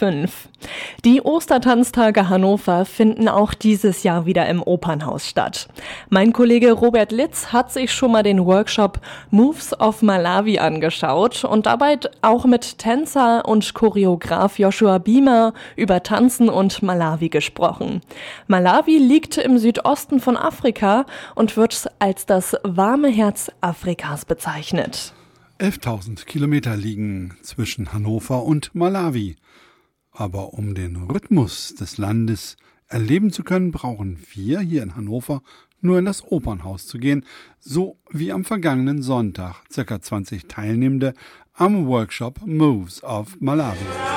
Die Ostertanztage Hannover finden auch dieses Jahr wieder im Opernhaus statt. Mein Kollege Robert Litz hat sich schon mal den Workshop Moves of Malawi angeschaut und dabei auch mit Tänzer und Choreograf Joshua Bima über Tanzen und Malawi gesprochen. Malawi liegt im Südosten von Afrika und wird als das warme Herz Afrikas bezeichnet. 11.000 Kilometer liegen zwischen Hannover und Malawi. Aber um den Rhythmus des Landes erleben zu können, brauchen wir hier in Hannover nur in das Opernhaus zu gehen, so wie am vergangenen Sonntag ca. 20 Teilnehmende am Workshop Moves of Malawi.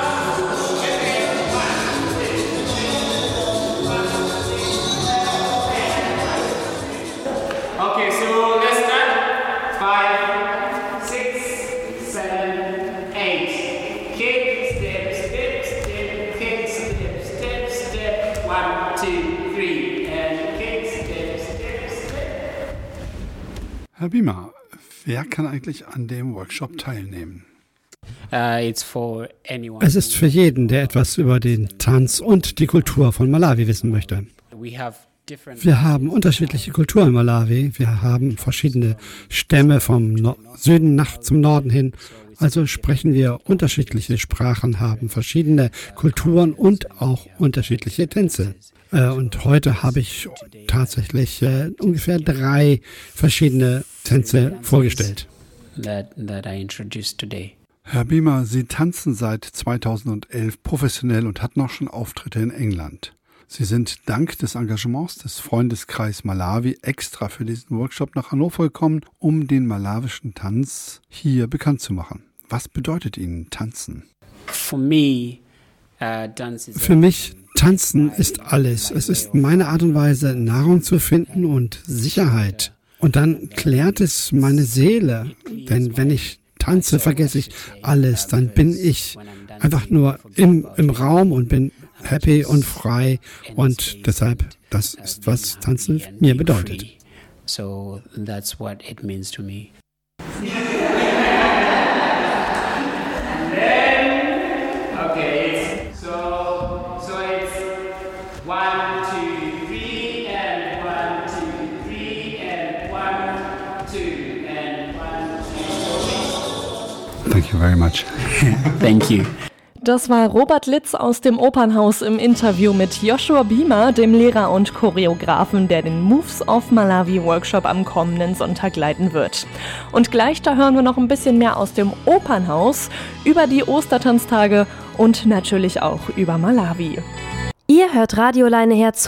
Okay, so let's start. 5, 6, 7, 8. Kick, step, step, step, kick, step, step, step. 1, 2, 3. And kick, step, step, step. Herr Bima, wer kann eigentlich an dem Workshop teilnehmen? Es ist für jeden, der etwas über den Tanz und die Kultur von Malawi wissen möchte. Wir haben unterschiedliche Kulturen in Malawi. Wir haben verschiedene Stämme vom Süden zum Norden hin. Also sprechen wir unterschiedliche Sprachen, haben verschiedene Kulturen und auch unterschiedliche Tänze. Und heute habe ich tatsächlich ungefähr 3 verschiedene Tänze vorgestellt. Herr Bima, Sie tanzen seit 2011 professionell und hatten auch schon Auftritte in England. Sie sind dank des Engagements des Freundeskreis Malawi extra für diesen Workshop nach Hannover gekommen, um den malawischen Tanz hier bekannt zu machen. Was bedeutet Ihnen Tanzen? Für mich, Tanzen ist alles. Es ist meine Art und Weise, Nahrung zu finden und Sicherheit. Und dann klärt es meine Seele. Denn wenn ich tanze, vergesse ich alles. Dann bin ich einfach nur im Raum und bin happy und frei. Und deshalb, das ist, was Tanzen mir bedeutet. So that's what it means to me. Thank you very much. Thank you. Das war Robert Litz aus dem Opernhaus im Interview mit Joshua Bima, dem Lehrer und Choreografen, der den Moves of Malawi Workshop am kommenden Sonntag leiten wird. Und gleich da hören wir noch ein bisschen mehr aus dem Opernhaus über die Ostertanztage und natürlich auch über Malawi. Ihr hört Radio Leineherz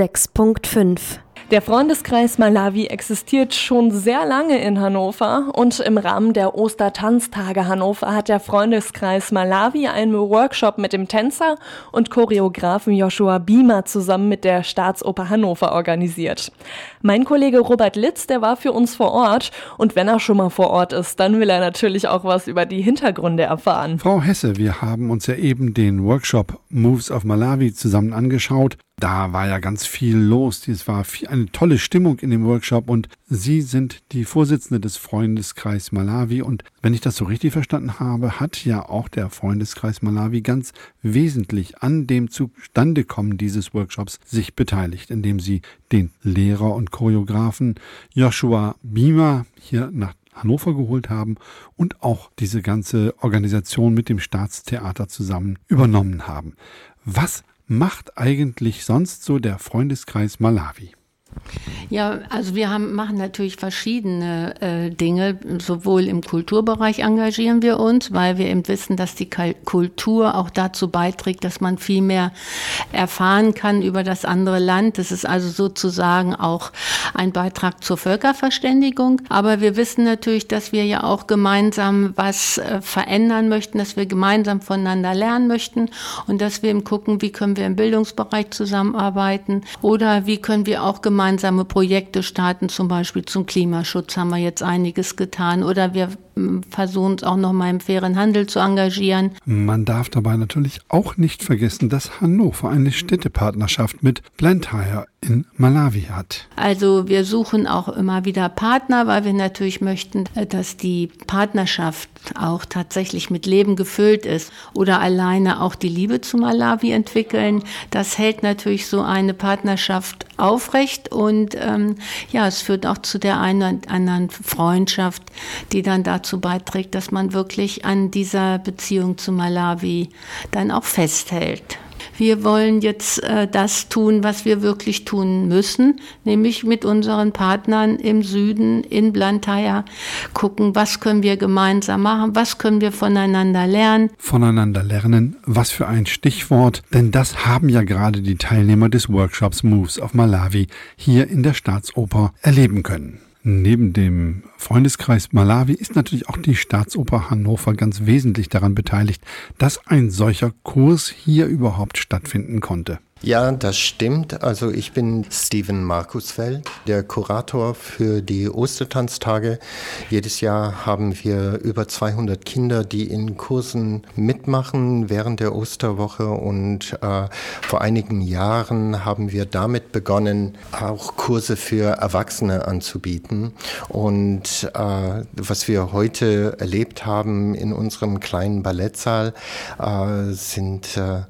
106.5. Der Freundeskreis Malawi existiert schon sehr lange in Hannover und im Rahmen der Ostertanztage Hannover hat der Freundeskreis Malawi einen Workshop mit dem Tänzer und Choreografen Joshua Bima zusammen mit der Staatsoper Hannover organisiert. Mein Kollege Robert Litz, der war für uns vor Ort und wenn er schon mal vor Ort ist, dann will er natürlich auch was über die Hintergründe erfahren. Frau Hesse, wir haben uns ja eben den Workshop Moves of Malawi zusammen angeschaut. Da war ja ganz viel los. Es war eine tolle Stimmung in dem Workshop und Sie sind die Vorsitzende des Freundeskreis Malawi und wenn ich das so richtig verstanden habe, hat ja auch der Freundeskreis Malawi ganz wesentlich an dem Zustandekommen dieses Workshops sich beteiligt, indem Sie den Lehrer und Choreografen Joshua Bima hier nach Hannover geholt haben und auch diese ganze Organisation mit dem Staatstheater zusammen übernommen haben. Was macht eigentlich sonst so der Freundeskreis Malawi? Ja, also wir machen natürlich verschiedene Dinge. Sowohl im Kulturbereich engagieren wir uns, weil wir eben wissen, dass die Kultur auch dazu beiträgt, dass man viel mehr erfahren kann über das andere Land. Das ist also sozusagen auch ein Beitrag zur Völkerverständigung. Aber wir wissen natürlich, dass wir ja auch gemeinsam was verändern möchten, dass wir gemeinsam voneinander lernen möchten und dass wir eben gucken, wie können wir im Bildungsbereich zusammenarbeiten oder wie können wir auch gemeinsame Projekte starten, zum Beispiel zum Klimaschutz haben wir jetzt einiges getan oder wir versuchen uns auch noch mal im fairen Handel zu engagieren. Man darf dabei natürlich auch nicht vergessen, dass Hannover eine Städtepartnerschaft mit Blantyre in Malawi hat. Also wir suchen auch immer wieder Partner, weil wir natürlich möchten, dass die Partnerschaft auch tatsächlich mit Leben gefüllt ist oder alleine auch die Liebe zu Malawi entwickeln. Das hält natürlich so eine Partnerschaft aufrecht und es führt auch zu der einen und anderen Freundschaft, die dann dazu beiträgt, dass man wirklich an dieser Beziehung zu Malawi dann auch festhält. Wir wollen jetzt das tun, was wir wirklich tun müssen, nämlich mit unseren Partnern im Süden, in Blantyre, gucken, was können wir gemeinsam machen, was können wir voneinander lernen. Voneinander lernen, was für ein Stichwort, denn das haben ja gerade die Teilnehmer des Workshops Moves of Malawi hier in der Staatsoper erleben können. Neben dem Freundeskreis Malawi ist natürlich auch die Staatsoper Hannover ganz wesentlich daran beteiligt, dass ein solcher Kurs hier überhaupt stattfinden konnte. Ja, das stimmt. Also ich bin Steven Markusfeld, der Kurator für die Ostertanztage. Jedes Jahr haben wir über 200 Kinder, die in Kursen mitmachen während der Osterwoche. Und vor einigen Jahren haben wir damit begonnen, auch Kurse für Erwachsene anzubieten. Und was wir heute erlebt haben in unserem kleinen Ballettsaal, sind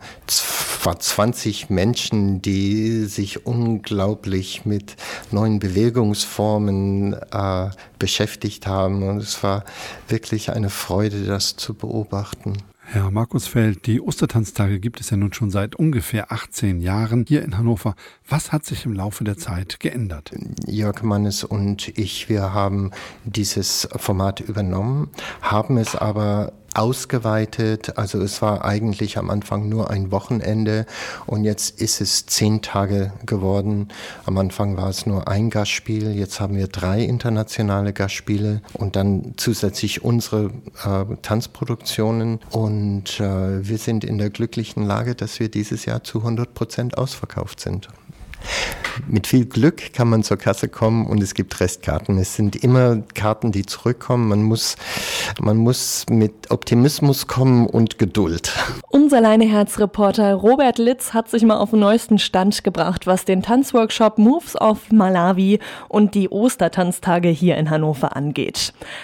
20 Menschen, die sich unglaublich mit neuen Bewegungsformen beschäftigt haben. Und es war wirklich eine Freude, das zu beobachten. Herr Markusfeld, die Ostertanztage gibt es ja nun schon seit ungefähr 18 Jahren hier in Hannover. Was hat sich im Laufe der Zeit geändert? Jörg Mannes und ich, wir haben dieses Format übernommen, haben es aber ausgeweitet. Also es war eigentlich am Anfang nur ein Wochenende und jetzt ist es 10 Tage geworden. Am Anfang war es nur ein Gastspiel, jetzt haben wir 3 internationale Gastspiele und dann zusätzlich unsere Tanzproduktionen und wir sind in der glücklichen Lage, dass wir dieses Jahr zu 100% ausverkauft sind. Mit viel Glück kann man zur Kasse kommen und es gibt Restkarten. Es sind immer Karten, die zurückkommen. Man muss mit Optimismus kommen und Geduld. Unser Leineherz-Reporter Robert Litz hat sich mal auf den neuesten Stand gebracht, was den Tanzworkshop Moves of Malawi und die Ostertanztage hier in Hannover angeht.